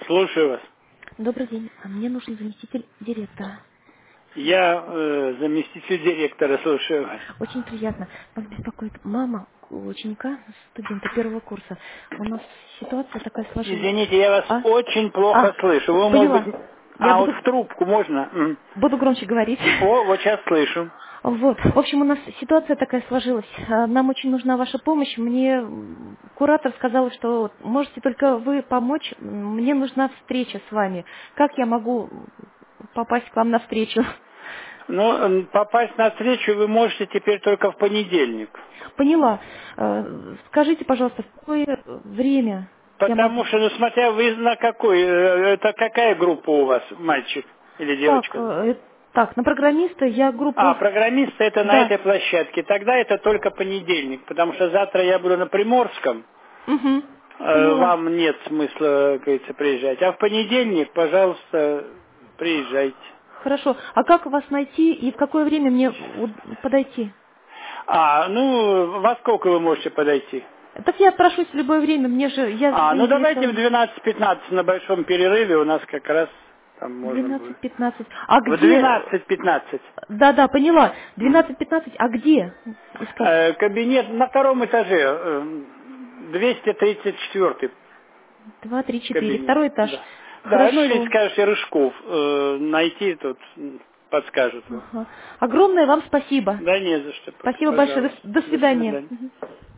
Слушаю вас. Добрый день. Мне нужен заместитель директора. Я заместитель директора, слушаю вас. Очень приятно. Вас беспокоит мама ученика, студента первого курса. У нас ситуация такая сложилась. Извините, я вас А? очень плохо слышу. Вы, может Поняла. быть... Я А, вот буду, в трубку можно? буду громче говорить. О, вот сейчас слышу. Вот. В общем, у нас ситуация такая сложилась. Нам очень нужна ваша помощь. Мне куратор сказал, что можете только вы помочь. Мне нужна встреча с вами. Как я могу попасть к вам на встречу? Ну, попасть на встречу вы можете теперь только в понедельник. Поняла. Скажите, пожалуйста, в какое время я Потому могу... что, ну, смотря вы на какой... Это какая группа у вас, мальчик или Так, девочка? так, на программиста я А, группу... программист это на Да. этой площадке. Тогда это только понедельник, потому что завтра я буду на Приморском. Угу. Поняла. Вам нет смысла, как говорится, приезжать. А в понедельник, пожалуйста, приезжайте. Хорошо. А как вас найти и в какое время мне подойти? А, ну, во сколько вы можете подойти? Так я отпрошусь в любое время, мне же... Я А, ну давайте в заинтересована. 12:15 на большом перерыве у нас как раз там можно будет. 12:15. А В где... 12:15. Да-да, поняла. Мгм. 12:15. А где искать? Кабинет на втором этаже, 234 2, 3, 4. кабинет. Второй этаж. Да. Да, ну или Хорошо. скажете Рыжков, найти тут подскажут вам. Ага. Огромное вам спасибо. Да не за что, Спасибо большое. пожалуйста. До До свидания. свидания. Мгм.